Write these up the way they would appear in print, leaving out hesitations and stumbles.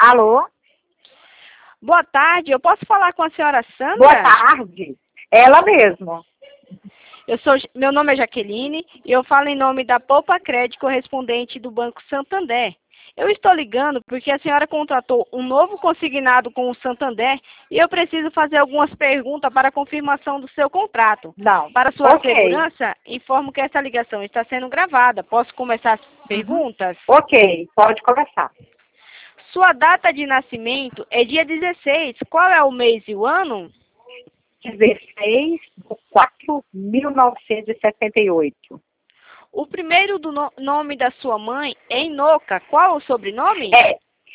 Alô? Boa tarde, eu posso falar com a senhora Sandra? Boa tarde. Ela mesmo. Meu nome é Jaqueline e eu falo em nome da Poupa Crédito correspondente do Banco Santander. Eu estou ligando porque a senhora contratou um novo consignado com o Santander e eu preciso fazer algumas perguntas para a confirmação do seu contrato. Não. Para sua Ok. segurança, informo que essa ligação está sendo gravada. Posso começar as perguntas? Ok, pode começar. Sua data de nascimento é dia 16. Qual é o mês e o ano? 16/4/1978. O primeiro nome da sua mãe é Inoca. Qual o sobrenome? É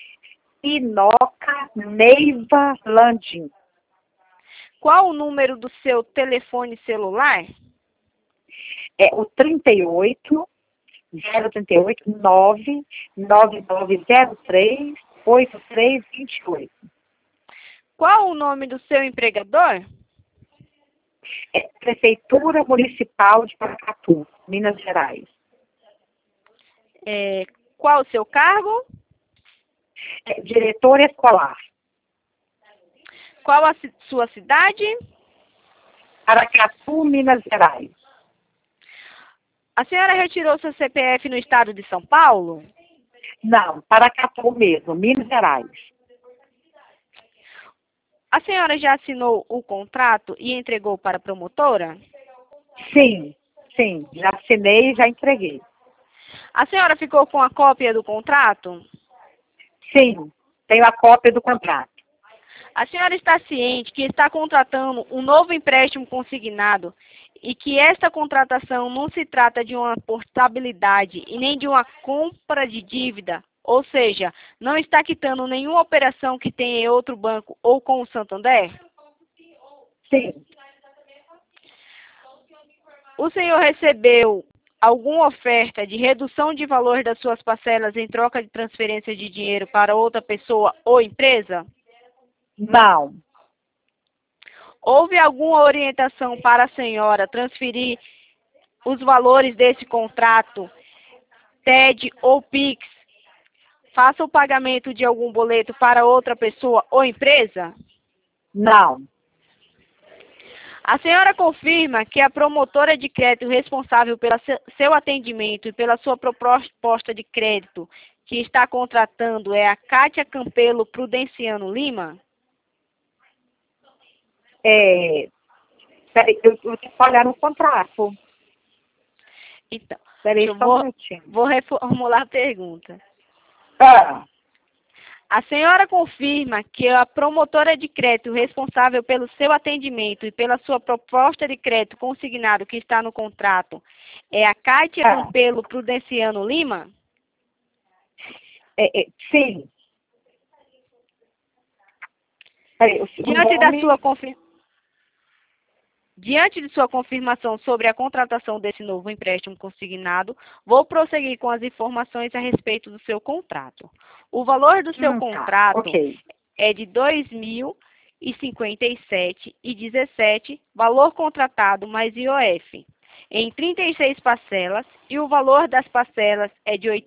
Inoca Neiva Landim. Qual o número do seu telefone celular? É o 38 038 99903 8328. Qual o nome do seu empregador? É Prefeitura Municipal de Paracatu, Minas Gerais. Qual o seu cargo? É diretor escolar. Qual a sua cidade? Paracatu, Minas Gerais. A senhora retirou seu CPF no estado de São Paulo? Não, Paracatu mesmo, Minas Gerais. A senhora já assinou o contrato e entregou para a promotora? Sim, já assinei e já entreguei. A senhora ficou com a cópia do contrato? Sim, tenho a cópia do contrato. A senhora está ciente que está contratando um novo empréstimo consignado e que esta contratação não se trata de uma portabilidade e nem de uma compra de dívida, ou seja, não está quitando nenhuma operação que tenha em outro banco ou com o Santander? Sim. O senhor recebeu alguma oferta de redução de valor das suas parcelas em troca de transferência de dinheiro para outra pessoa ou empresa? Não. Houve alguma orientação para a senhora transferir os valores desse contrato, TED ou PIX? Faça o pagamento de algum boleto para outra pessoa ou empresa? Não. A senhora confirma que a promotora de crédito responsável pelo seu atendimento e pela sua proposta de crédito que está contratando é a Kátia Campelo Prudenciano Lima? Peraí, eu tenho que olhar no contrato. Então, Peraí, só um minutinho. vou reformular a pergunta. A senhora confirma que a promotora de crédito responsável pelo seu atendimento e pela sua proposta de crédito consignado que está no contrato é a Kátia Campelo Prudenciano Lima? Sim. Peraí, Diante de sua confirmação sobre a contratação desse novo empréstimo consignado, vou prosseguir com as informações a respeito do seu contrato. O valor do seu contrato é de R$ 2.057,17, valor contratado mais IOF, em 36 parcelas, e o valor das parcelas é de R$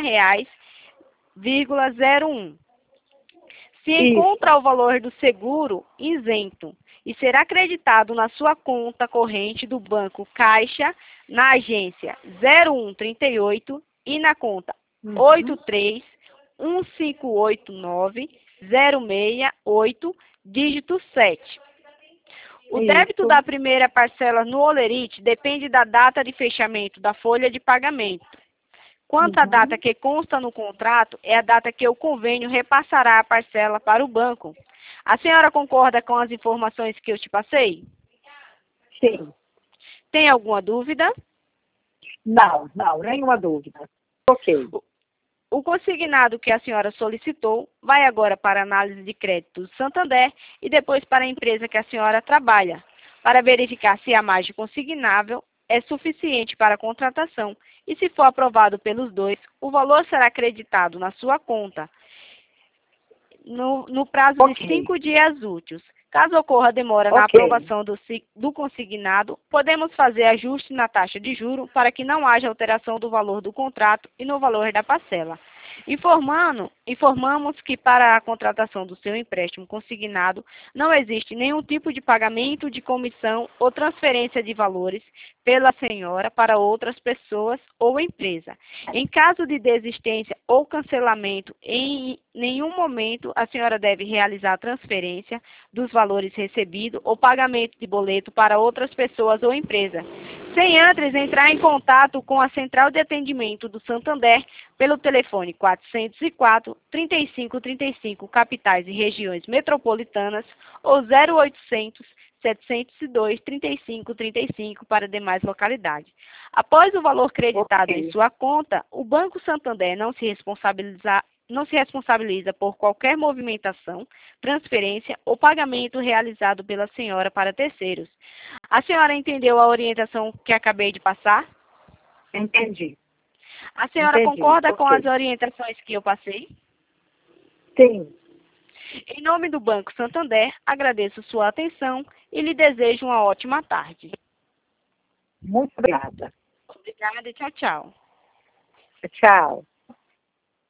80,01. Se encontra o valor do seguro isento e será acreditado na sua conta corrente do Banco Caixa, na agência 0138 e na conta 831589-068, dígito 7. O débito da primeira parcela no holerite depende da data de fechamento da folha de pagamento. Quanto à data que consta no contrato, é a data que o convênio repassará a parcela para o banco. A senhora concorda com as informações que eu te passei? Sim. Tem alguma dúvida? Não, nenhuma dúvida. Ok. O consignado que a senhora solicitou vai agora para análise de crédito do Santander e depois para a empresa que a senhora trabalha, para verificar se a margem consignável é suficiente para a contratação e, se for aprovado pelos dois, o valor será acreditado na sua conta no prazo de 5 dias úteis. Caso ocorra demora na aprovação do consignado, podemos fazer ajuste na taxa de juros para que não haja alteração do valor do contrato e no valor da parcela. Informamos que para a contratação do seu empréstimo consignado não existe nenhum tipo de pagamento de comissão ou transferência de valores pela senhora para outras pessoas ou empresa. Em caso de desistência ou cancelamento, em nenhum momento a senhora deve realizar a transferência dos valores recebidos ou pagamento de boleto para outras pessoas ou empresa, sem antes entrar em contato com a Central de Atendimento do Santander pelo telefone 404-3535, capitais e regiões metropolitanas, ou 0800-702-3535 para demais localidades. Após o valor creditado em sua conta, o Banco Santander não se responsabiliza por qualquer movimentação, transferência ou pagamento realizado pela senhora para terceiros. A senhora entendeu a orientação que acabei de passar? Entendi. A senhora Entendi. concorda com Ok. as orientações que eu passei? Sim. Em nome do Banco Santander, agradeço sua atenção e lhe desejo uma ótima tarde. Muito obrigada. Obrigada e tchau, tchau. Tchau.